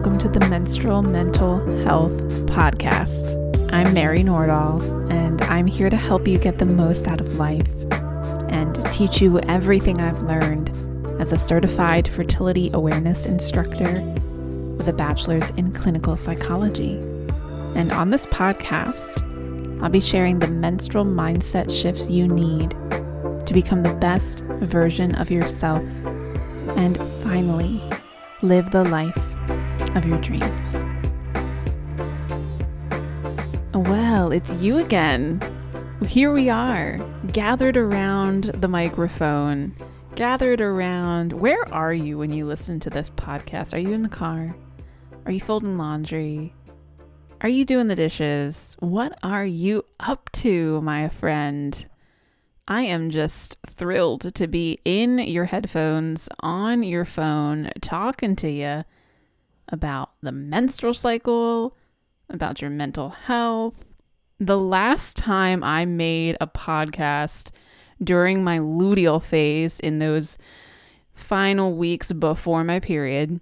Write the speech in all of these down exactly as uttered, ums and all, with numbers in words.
welcome to the Menstrual Mental Health Podcast. I'm Mary Nordahl, and I'm here to help you get the most out of life and teach you everything I've learned as a certified fertility awareness instructor with a bachelor's in clinical psychology. And on this podcast, I'll be sharing the menstrual mindset shifts you need to become the best version of yourself and finally live the life of your dreams. Well, it's you again. Here we are, gathered around the microphone, gathered around. Where are you when you listen to this podcast? Are you in the car? Are you folding laundry? Are you doing the dishes? What are you up to, my friend? I am just thrilled to be in your headphones, on your phone, talking to you about the menstrual cycle, about your mental health. The last time I made a podcast during my luteal phase in those final weeks before my period,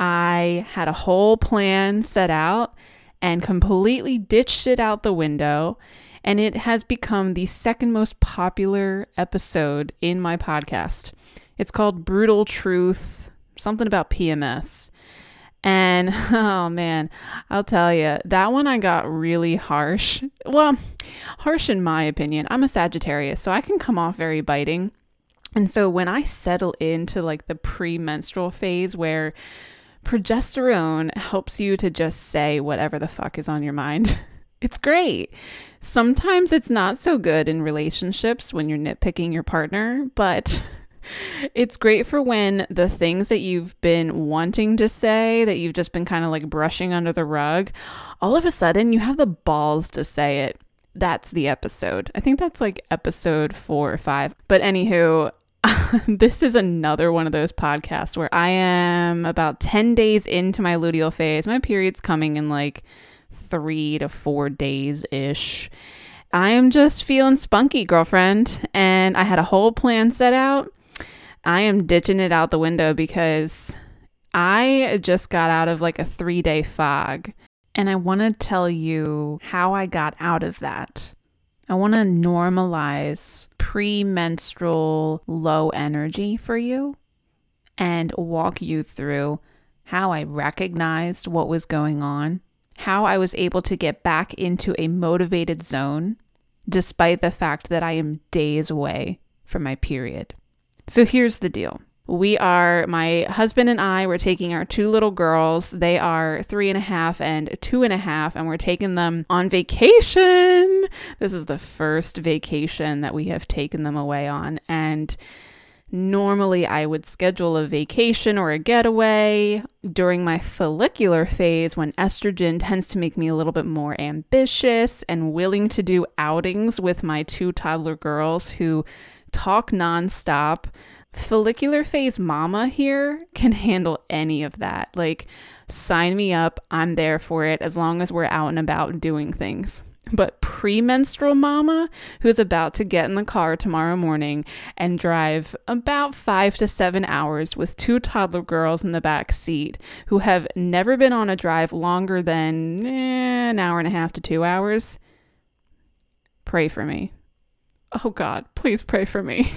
I had a whole plan set out and completely ditched it out the window. And it has become the second most popular episode in my podcast. It's called Brutal Truth, something about P M S. And oh man, I'll tell you, that one I got really harsh. Well, harsh in my opinion. I'm a Sagittarius, so I can come off very biting. And so when I settle into like the premenstrual phase where progesterone helps you to just say whatever the fuck is on your mind, it's great. Sometimes it's not so good in relationships when you're nitpicking your partner, but it's great for when the things that you've been wanting to say, that you've just been kind of like brushing under the rug, all of a sudden you have the balls to say it. That's the episode. I think that's like episode four or five. But anywho, this is another one of those podcasts where I am about ten days into my luteal phase. My period's coming in like three to four days-ish. I am just feeling spunky, girlfriend, and I had a whole plan set out. I am ditching it out the window because I just got out of like a three-day fog, and I want to tell you how I got out of that. I want to normalize premenstrual low energy for you and walk you through how I recognized what was going on, how I was able to get back into a motivated zone despite the fact that I am days away from my period. So here's the deal. We are, my husband and I, we're taking our two little girls. They are three and a half and two and a half, and we're taking them on vacation. This is the first vacation that we have taken them away on. And normally I would schedule a vacation or a getaway during my follicular phase when estrogen tends to make me a little bit more ambitious and willing to do outings with my two toddler girls who talk nonstop. Follicular phase mama here can handle any of that. Like, sign me up. I'm there for it as long as we're out and about doing things. But premenstrual mama, who's about to get in the car tomorrow morning and drive about five to seven hours with two toddler girls in the back seat who have never been on a drive longer than eh, an hour and a half to two hours, pray for me. Oh God, please pray for me.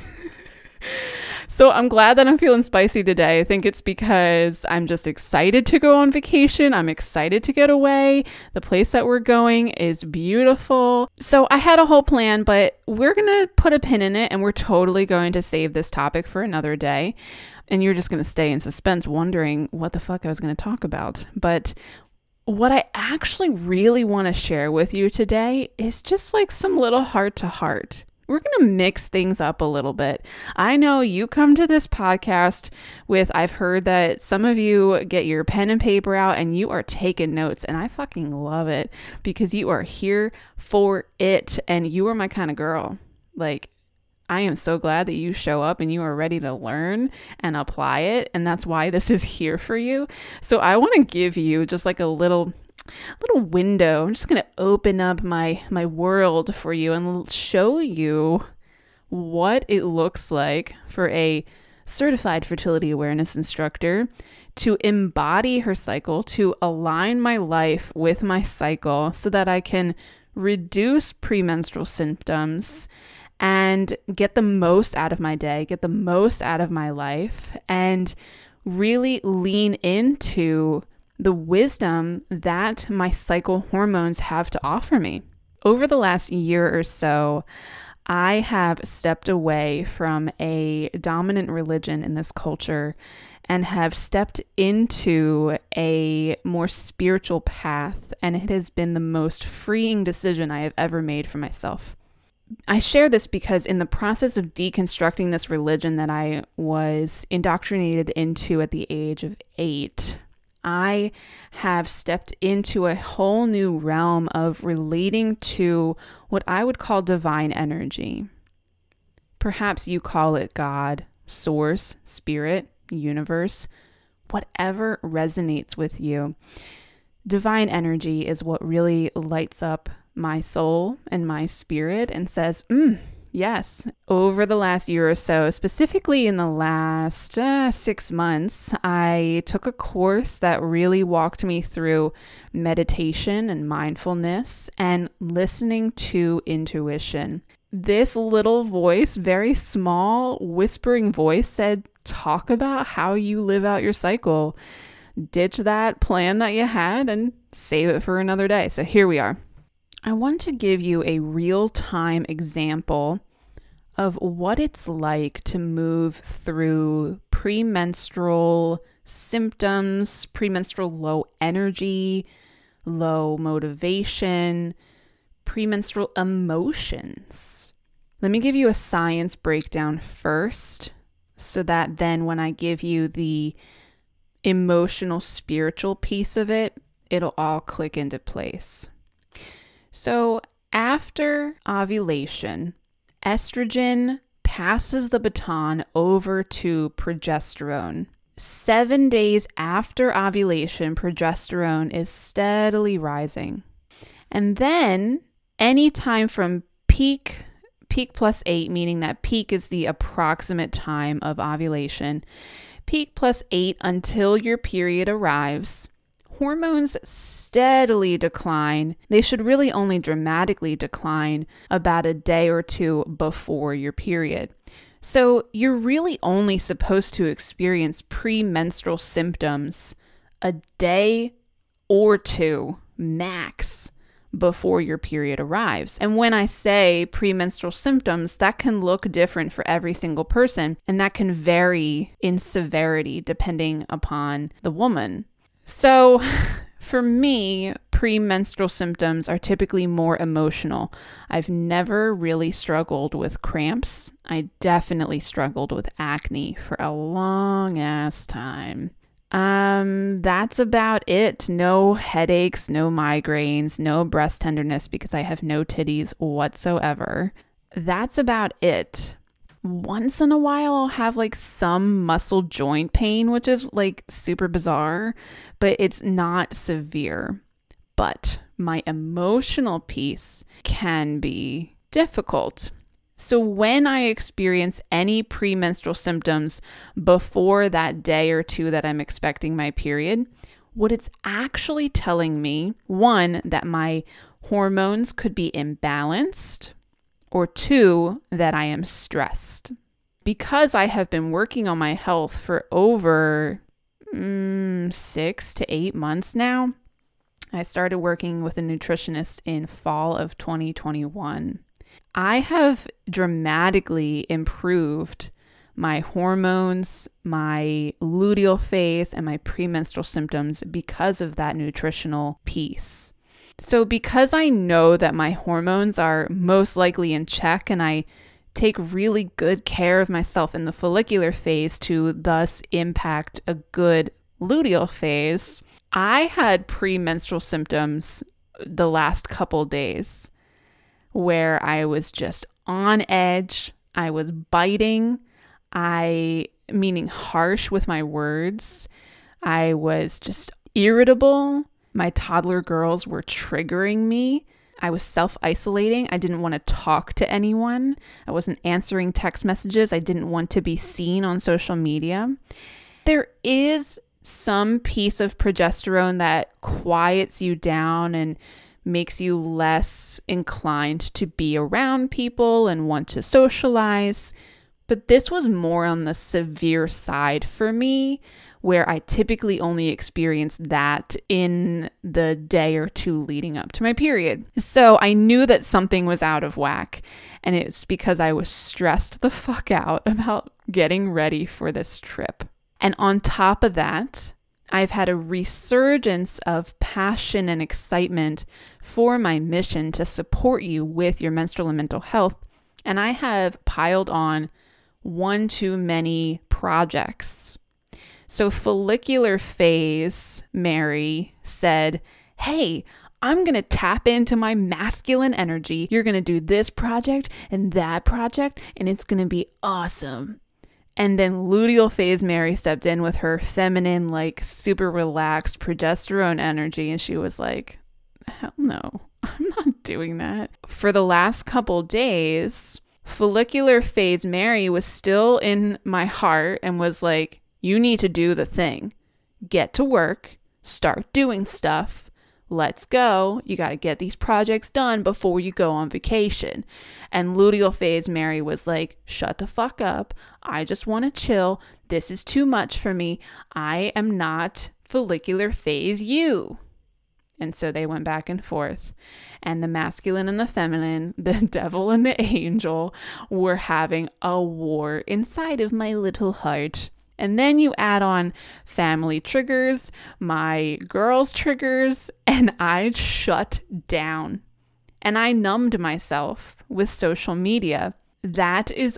So I'm glad that I'm feeling spicy today. I think it's because I'm just excited to go on vacation. I'm excited to get away. The place that we're going is beautiful. So I had a whole plan, but we're going to put a pin in it and we're totally going to save this topic for another day. And you're just going to stay in suspense wondering what the fuck I was going to talk about. But what I actually really want to share with you today is just like some little heart to heart. We're going to mix things up a little bit. I know you come to this podcast with, I've heard that some of you get your pen and paper out and you are taking notes, and I fucking love it because you are here for it and you are my kind of girl. Like, I am so glad that you show up and you are ready to learn and apply it, and that's why this is here for you. So I want to give you just like a little little window. I'm just going to open up my my world for you and show you what it looks like for a certified fertility awareness instructor to embody her cycle, to align my life with my cycle so that I can reduce premenstrual symptoms and get the most out of my day, get the most out of my life, and really lean into the wisdom that my cycle hormones have to offer me. Over the last year or so, I have stepped away from a dominant religion in this culture and have stepped into a more spiritual path, and it has been the most freeing decision I have ever made for myself. I share this because in the process of deconstructing this religion that I was indoctrinated into at the age of eight, I have stepped into a whole new realm of relating to what I would call divine energy. Perhaps you call it God, source, spirit, universe, whatever resonates with you. Divine energy is what really lights up my soul and my spirit and says, mm, yes. Over the last year or so, specifically in the last uh, six months, I took a course that really walked me through meditation and mindfulness and listening to intuition. This little voice, very small, whispering voice said, talk about how you live out your cycle. Ditch that plan that you had and save it for another day. So here we are. I want to give you a real-time example of what it's like to move through premenstrual symptoms, premenstrual low energy, low motivation, premenstrual emotions. Let me give you a science breakdown first, so that then when I give you the emotional, spiritual piece of it, it'll all click into place. So after ovulation, estrogen passes the baton over to progesterone. Seven days after ovulation, progesterone is steadily rising. And then anytime from peak, peak plus eight, meaning that peak is the approximate time of ovulation, peak plus eight until your period arrives, hormones steadily decline. They should really only dramatically decline about a day or two before your period. So you're really only supposed to experience premenstrual symptoms a day or two max before your period arrives. And when I say premenstrual symptoms, that can look different for every single person, and that can vary in severity depending upon the woman. So for me, premenstrual symptoms are typically more emotional. I've never really struggled with cramps. I definitely struggled with acne for a long ass time. Um, that's about it. No headaches, no migraines, no breast tenderness because I have no titties whatsoever. That's about it. Once in a while, I'll have like some muscle joint pain, which is like super bizarre, but it's not severe. But my emotional piece can be difficult. So when I experience any premenstrual symptoms before that day or two that I'm expecting my period, what it's actually telling me, one, that my hormones could be imbalanced, or two, that I am stressed. Because I have been working on my health for over mm, six to eight months now, I started working with a nutritionist in fall of twenty twenty-one. I have dramatically improved my hormones, my luteal phase, and my premenstrual symptoms because of that nutritional piece. So because I know that my hormones are most likely in check and I take really good care of myself in the follicular phase to thus impact a good luteal phase, I had premenstrual symptoms the last couple days where I was just on edge. I was biting, I meaning harsh with my words. I was just irritable. My toddler girls were triggering me. I was self-isolating. I didn't want to talk to anyone. I wasn't answering text messages. I didn't want to be seen on social media. There is some piece of progesterone that quiets you down and makes you less inclined to be around people and want to socialize. But this was more on the severe side for me, where I typically only experience that in the day or two leading up to my period. So I knew that something was out of whack, and it's because I was stressed the fuck out about getting ready for this trip. And on top of that, I've had a resurgence of passion and excitement for my mission to support you with your menstrual and mental health. And I have piled on one too many projects. So follicular phase Mary said, hey, I'm going to tap into my masculine energy. You're going to do this project and that project, and it's going to be awesome. And then luteal phase Mary stepped in with her feminine, like super relaxed progesterone energy. And she was like, hell no, I'm not doing that. For the last couple days, follicular phase Mary was still in my heart and was like, you need to do the thing. Get to work, start doing stuff. Let's go. You got to get these projects done before you go on vacation. And luteal phase Mary was like, shut the fuck up. I just want to chill. This is too much for me. I am not follicular phase you. And so they went back and forth. And the masculine and the feminine, the devil and the angel, were having a war inside of my little heart. And then you add on family triggers, my girls' triggers, and I shut down. And I numbed myself with social media. That is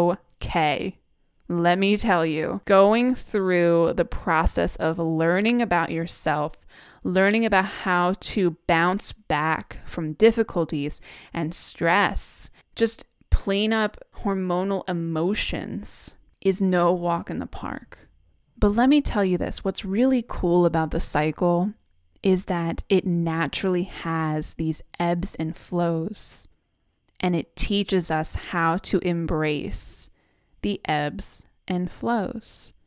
okay. Let me tell you, going through the process of learning about yourself, learning about how to bounce back from difficulties and stress, just plain up hormonal emotions, is no walk in the park. But let me tell you this, what's really cool about the cycle is that it naturally has these ebbs and flows, and it teaches us how to embrace the ebbs and flows.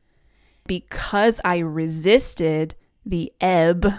Because I resisted the ebb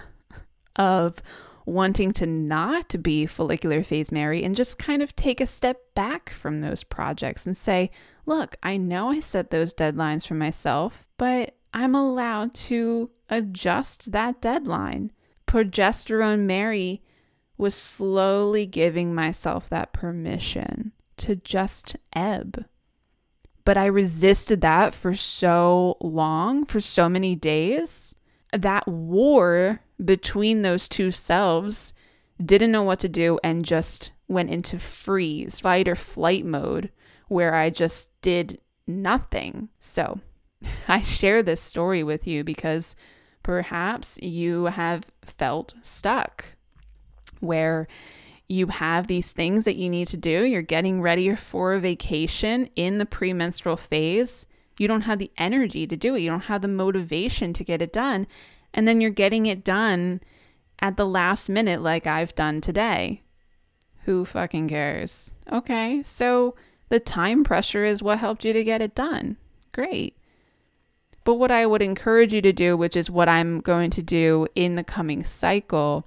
of wanting to not be follicular phase Mary and just kind of take a step back from those projects and say, look, I know I set those deadlines for myself, but I'm allowed to adjust that deadline. Progesterone Mary was slowly giving myself that permission to just ebb. But I resisted that for so long, for so many days. That war between those two selves, didn't know what to do, and just went into freeze, fight or flight mode, where I just did nothing. So I share this story with you because perhaps you have felt stuck, where you have these things that you need to do. You're getting ready for a vacation in the premenstrual phase. You don't have the energy to do it. You don't have the motivation to get it done. And then you're getting it done at the last minute like I've done today. Who fucking cares? Okay, so the time pressure is what helped you to get it done. Great. But what I would encourage you to do, which is what I'm going to do in the coming cycle,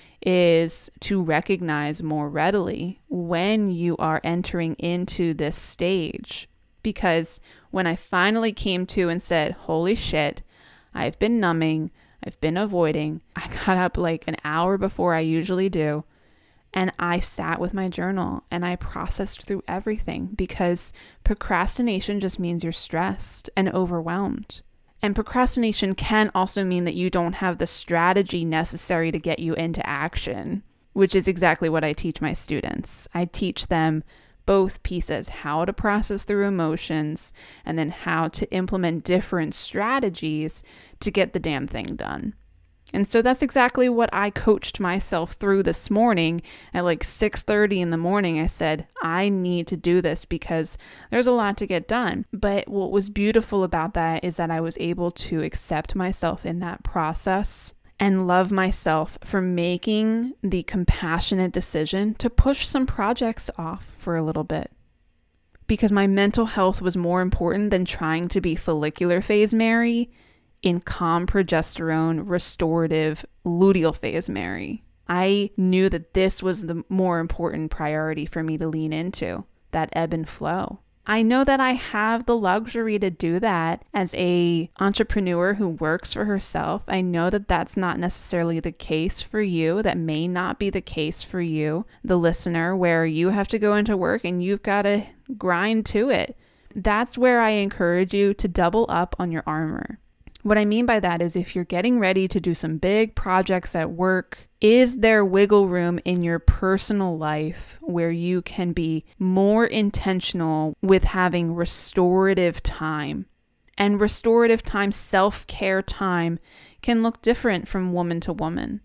is to recognize more readily when you are entering into this stage. Because when I finally came to and said, holy shit, I've been numbing, I've been avoiding, I got up like an hour before I usually do, and I sat with my journal and I processed through everything, because procrastination just means you're stressed and overwhelmed. And procrastination can also mean that you don't have the strategy necessary to get you into action, which is exactly what I teach my students. I teach them both pieces, how to process through emotions and then how to implement different strategies to get the damn thing done. And so that's exactly what I coached myself through this morning at like six thirty in the morning. I said, I need to do this because there's a lot to get done. But what was beautiful about that is that I was able to accept myself in that process and love myself for making the compassionate decision to push some projects off for a little bit. Because my mental health was more important than trying to be follicular phase Mary in calm progesterone restorative luteal phase, Mary. I knew that this was the more important priority for me to lean into, that ebb and flow. I know that I have the luxury to do that as a entrepreneur who works for herself. I know that that's not necessarily the case for you. That may not be the case for you, the listener, where you have to go into work and you've got to grind to it. That's where I encourage you to double up on your armor. What I mean by that is if you're getting ready to do some big projects at work, is there wiggle room in your personal life where you can be more intentional with having restorative time? And restorative time, self-care time, can look different from woman to woman.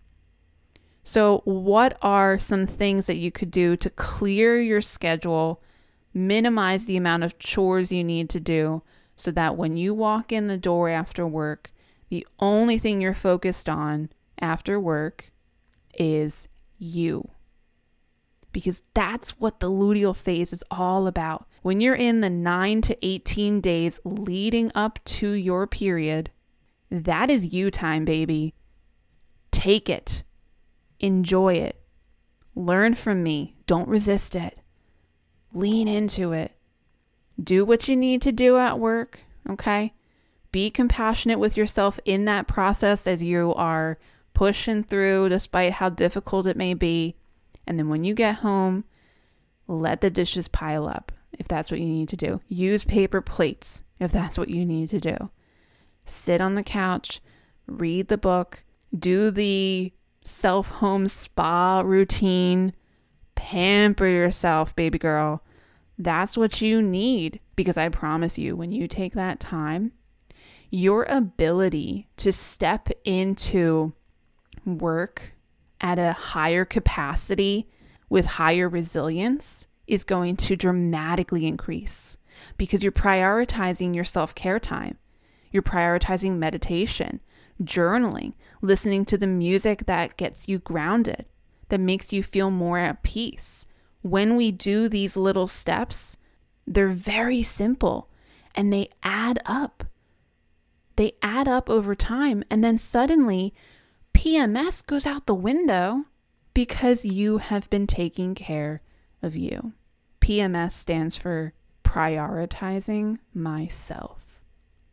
So what are some things that you could do to clear your schedule, minimize the amount of chores you need to do, so that when you walk in the door after work, the only thing you're focused on after work is you? Because that's what the luteal phase is all about. When you're in the nine to eighteen days leading up to your period, that is you time, baby. Take it. Enjoy it. Learn from me. Don't resist it. Lean into it. Do what you need to do at work, okay? Be compassionate with yourself in that process as you are pushing through despite how difficult it may be. And then when you get home, let the dishes pile up if that's what you need to do. Use paper plates if that's what you need to do. Sit on the couch, read the book, do the self-home spa routine, pamper yourself, baby girl. That's what you need, because I promise you, when you take that time, your ability to step into work at a higher capacity with higher resilience is going to dramatically increase, because you're prioritizing your self-care time. You're prioritizing meditation, journaling, listening to the music that gets you grounded, that makes you feel more at peace. When we do these little steps, they're very simple and they add up. They add up over time, and then suddenly P M S goes out the window because you have been taking care of you. P M S stands for prioritizing myself.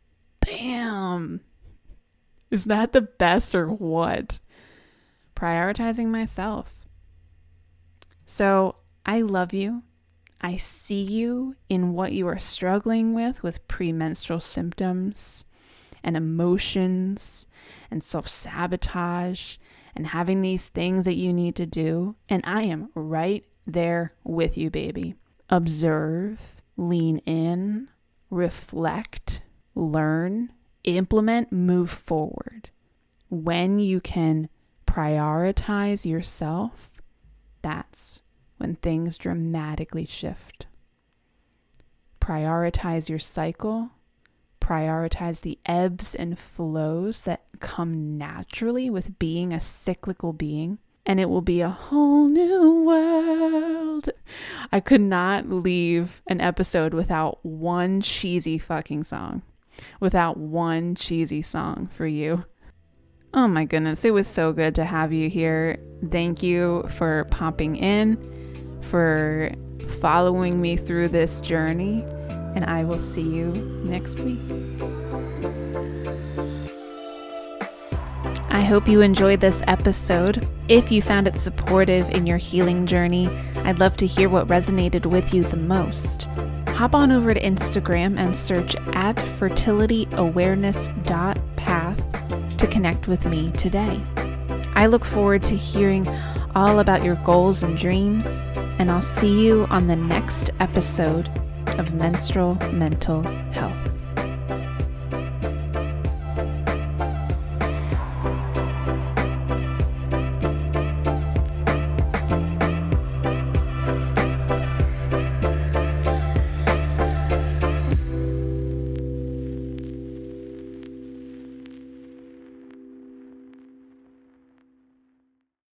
Bam! Is that the best or what? Prioritizing myself. So I love you. I see you in what you are struggling with, with premenstrual symptoms and emotions and self-sabotage and having these things that you need to do. And I am right there with you, baby. Observe, lean in, reflect, learn, implement, move forward. When you can prioritize yourself, that's when things dramatically shift. Prioritize your cycle. Prioritize the ebbs and flows that come naturally with being a cyclical being, and it will be a whole new world. I could not leave an episode without one cheesy fucking song, without one cheesy song for you. Oh my goodness, it was so good to have you here. Thank you for popping in, for following me through this journey, and I will see you next week. I hope you enjoyed this episode. If you found it supportive in your healing journey, I'd love to hear what resonated with you the most. Hop on over to Instagram and search at fertility awareness dot path to connect with me today. I look forward to hearing all about your goals and dreams, and I'll see you on the next episode of Menstrual Mental Health.